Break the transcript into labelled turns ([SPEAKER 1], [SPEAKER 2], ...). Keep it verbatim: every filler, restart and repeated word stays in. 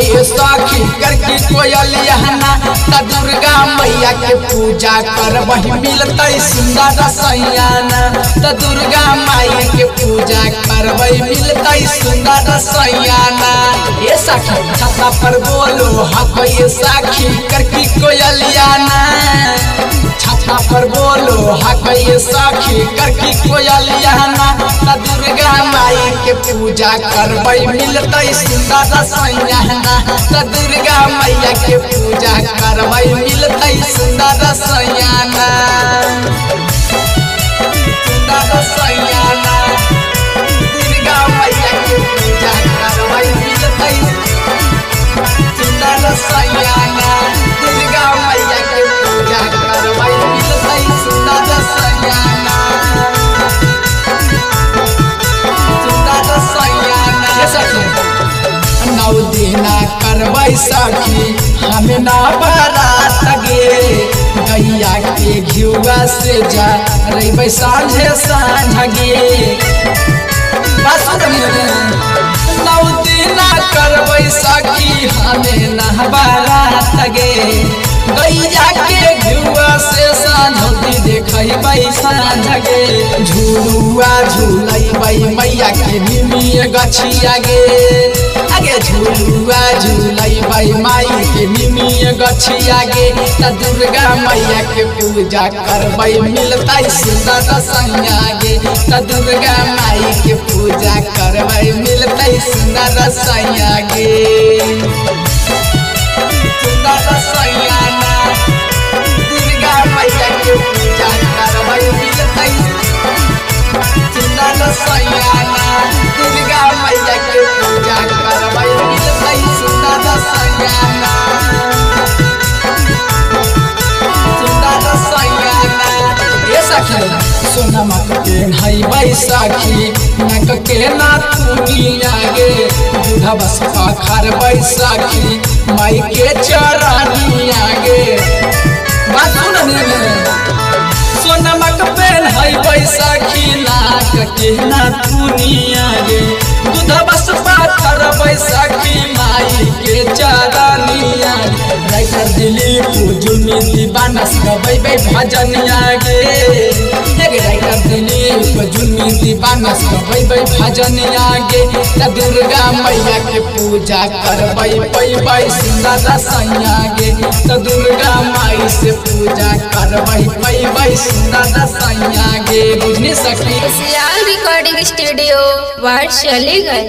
[SPEAKER 1] ये सखी करके कोयलिया ना त दुर्गा मैया के पूजा करबही मिलतै सुंदर सैयाना त दुर्गा माई के पूजा करबही मिलतै सुंदर सैयाना। ये सखी छता पर बोलो हक ये सखी करके कोयलिया ना छता पर बोलो हक ये सखी करके कोयलिया ना त दुर्गा माई के पूजा करबई मिलतै सुंदर सैयाना त दुर्गा मैया के पूजा करबई मिलतै सुंदर सैयाना सुंदर सैयाना दुर्गा मैया के पूजा करबई मिलतै सुंदर सैयाना दुर्गा मैया के पूजा करबई मिलतै सुंदर सैयाना सुंदर सैयाना। नौ दिना करबै सखी हमें ना बारात गे गैया के घिउआ से जा रही साँझे साँझ गे नौ दिना करबै सखी हमें ना बारात गे गैया के घिउआ से साँझ देखै साँझ गे झुलुआ झुलै मैया के निमिय गछिया गे आगे झुलुआ झुलै माई के निमिय गछिया गे त दुर्गा मैया के पूजा करबै मिलतै सुंदर सैया गे त दुर्गा माई के पूजा करबै मिलतै सुंदर सैया गे सुंदर सैयाना दुर्गा मैया के पूजा करबै मिलतै सुंदर सैयाना दुर्गा मैया के पूजा करबै मिलतै सुंदर सैयाना सुंदर सैयाना। ये सखी सोनमा के हई बैसाखी नक के नाथुनिया गे दूधा बस पाखर बैसाखी माई के चरानिया गे बात सुन सोनमक पेन हई बैसाखी नाक के नाथुनिया गे दूधा बस पाखर बैसाखी माई के चरानिया राइटर दिलीप जुलमी दीवाना गबै भजनिया गे राइटर दिलीप जुलमी दीवाना गबै भजनिया गे त दुर्गा मैया के पूजा करबै पैबै सुंदर सैया गे त दुर्गा माई से पूजा करबै पैबै सुंदर सैया गे बुझनी सखी।
[SPEAKER 2] रिकॉर्डिंग स्टूडियो वार्ड चले गए।